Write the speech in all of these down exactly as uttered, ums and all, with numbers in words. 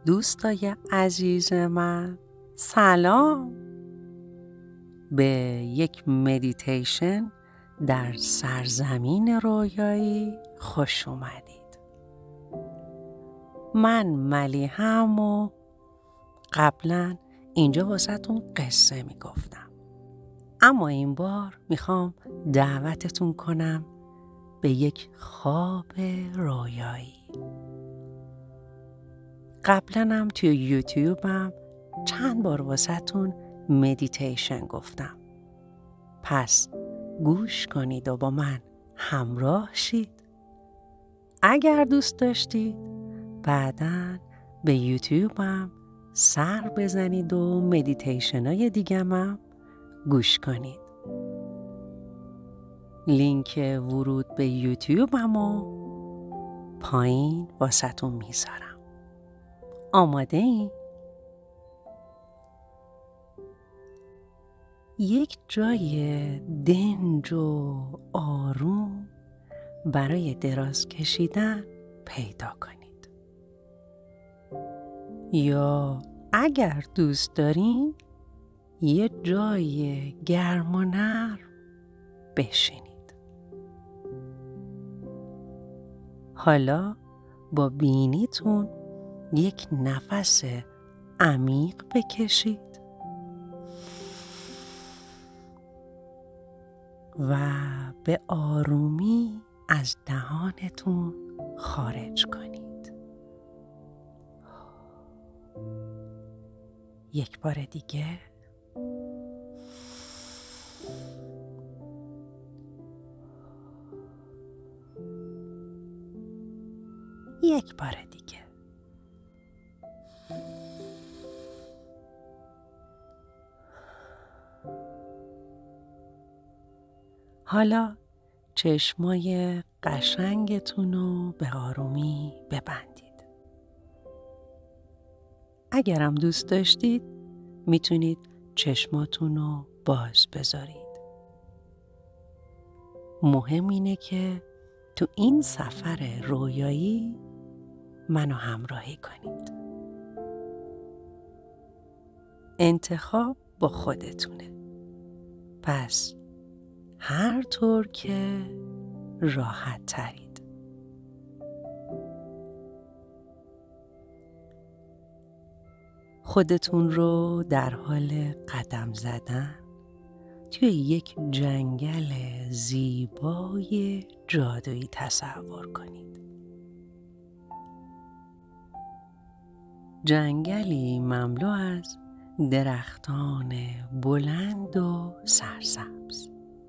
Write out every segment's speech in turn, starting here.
دوستای عزیز من، سلام. به یک مدیتیشن در سرزمین رویایی خوش اومدید. من ملیحم و قبلا اینجا واسهتون قصه میگفتم، اما این بار میخوام دعوتتون کنم به یک خواب رویایی. قبلا هم توی یوتیوبم چند بار واسهتون مدیتیشن گفتم، پس گوش کنید و با من همراه شید. اگر دوست داشتید بعداً به یوتیوبم سر بزنید و مدیتیشن های دیگم هم گوش کنید. لینک ورود به یوتیوبم و پایین واسهتون میذارم. آماده این؟ یک جای دنج و آروم برای دراز کشیدن پیدا کنید، یا اگر دوست دارین یه جای گرم و نرم بشینید. حالا با بینیتون یک نفس عمیق بکشید و به آرومی از دهانتون خارج کنید. یک بار دیگه. یک بار دیگه. حالا چشمای قشنگتون رو به آرومی ببندید. اگرم دوست داشتید میتونید چشماتون رو باز بذارید. مهم اینه که تو این سفر رویایی منو همراهی کنید. انتخاب با خودتونه، پس هر طور که راحت ترید. خودتون رو در حال قدم زدن توی یک جنگل زیبای جادویی تصور کنید. جنگلی مملو از درختان بلند و سرسبز.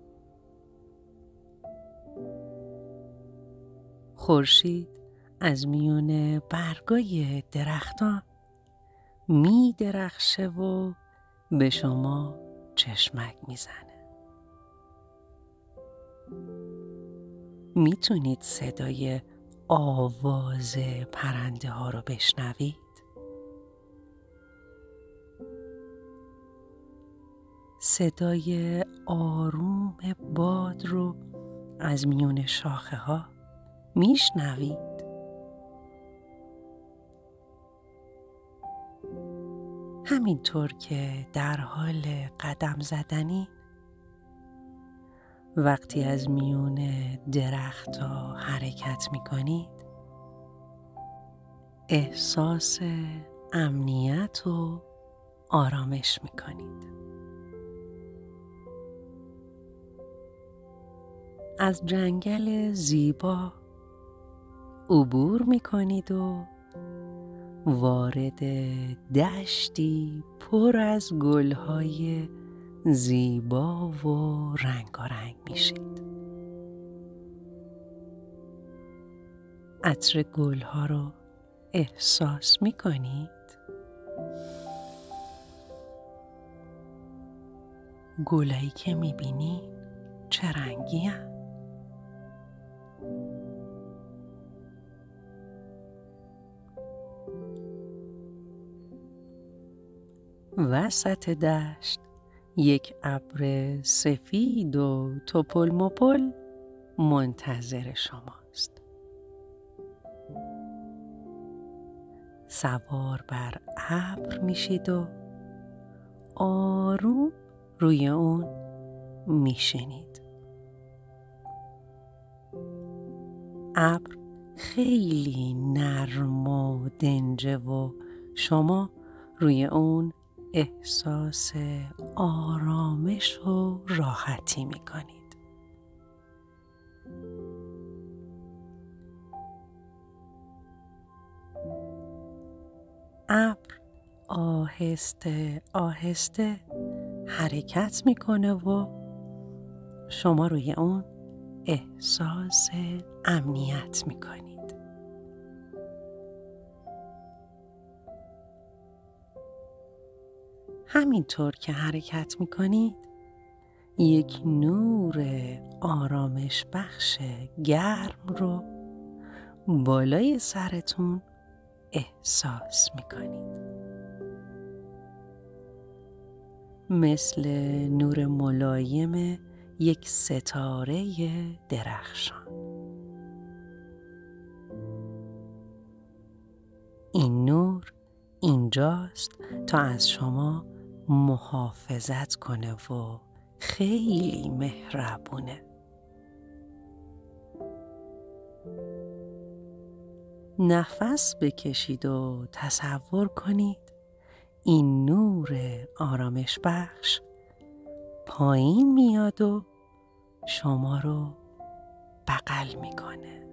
خورشید از میون برگای درختان می درخشه و به شما چشمک میزنه. میتونید صدای آواز پرنده ها رو بشنوید. صدای آروم باد رو از میون شاخه ها میشنوید. همینطور که در حال قدم زدنی، وقتی از میون درخت‌ها حرکت می‌کنید، احساس امنیت و آرامش می‌کنید. از جنگل زیبا عبور می‌کنید و وارد دشتی پر از گل‌های زیبا و رنگارنگ میشید. عطر گل‌ها رو احساس می‌کنید. گلایی که می‌بینید چه رنگی هستند؟ وسط دشت یک ابر سفید و توپل مپل منتظر شماست. سوار بر ابر میشید و آروم روی اون میشینید. ابر خیلی نرم و دنجه و شما روی اون احساس آرامش و راحتی میکنید. ابر آهسته آهسته حرکت میکنه و شما روی اون احساس امنیت میکنید. همینطور که حرکت میکنید یک نور آرامش بخش گرم رو بالای سرتون احساس میکنید. مثل نور ملایم یک ستاره درخشان. این نور اینجاست تا از شما محافظت کنه و خیلی مهربونه. نفس بکشید و تصور کنید این نور آرامش بخش پایین میاد و شما رو بغل میکنه.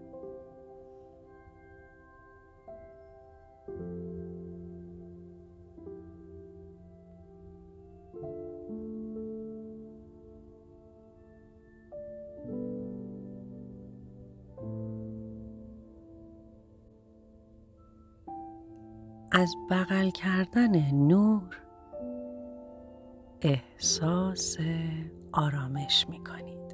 از بغل کردن نور احساس آرامش می کنید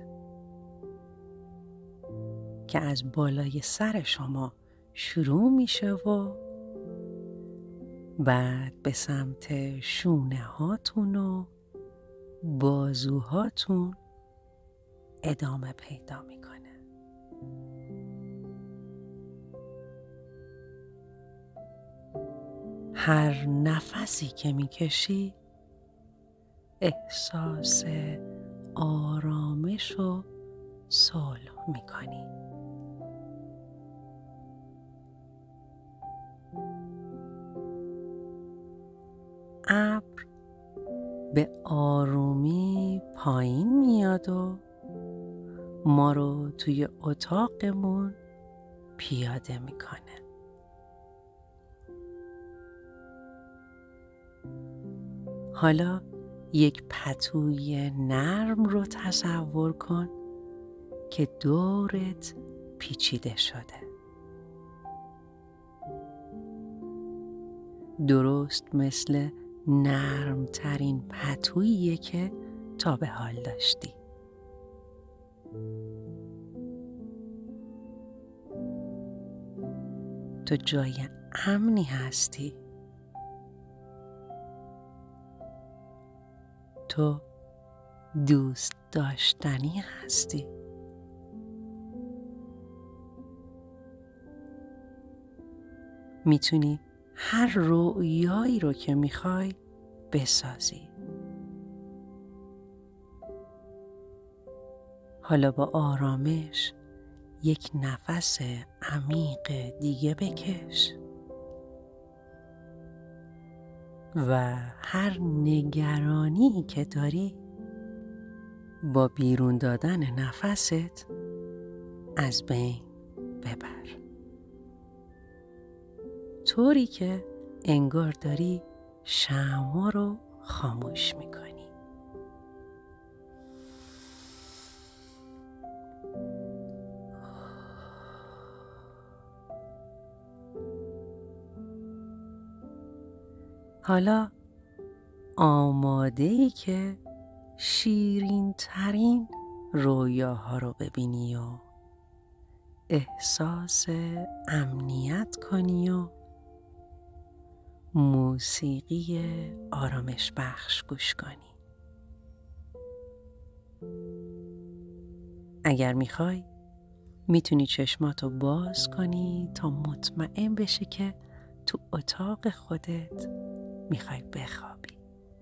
که از بالای سر شما شروع میشه و بعد به سمت شونه هاتون و بازوهاتون ادامه پیدا میکنه. هر نفسی که میکشی احساس آرامش و صلح میکنی. ابر به آرومی پایین میاد و ما رو توی اتاقمون پیاده میکنه. حالا یک پتوی نرم رو تصور کن که دورت پیچیده شده. درست مثل نرمترین پتوییه که تا به حال داشتی. تو جای امنی هستی. تو دوست داشتنی هستی. میتونی هر رؤیایی رو که میخوای بسازی. حالا با آرامش یک نفس عمیق دیگه بکش و هر نگرانی که داری با بیرون دادن نفست از بین ببر، طوری که انگار داری شمع رو خاموش میکنی. حالا آماده ای که شیرین ترین رویاها رو ببینی و احساس امنیت کنی و موسیقی آرامش بخش گوش کنی. اگر میخوای میتونی چشماتو باز کنی تا مطمئن بشی که تو اتاق خودت میخوای بخوابی.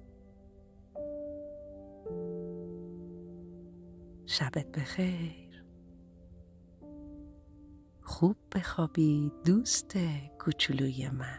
شبت بخیر. خوب بخوابی دوست کوچولوی من.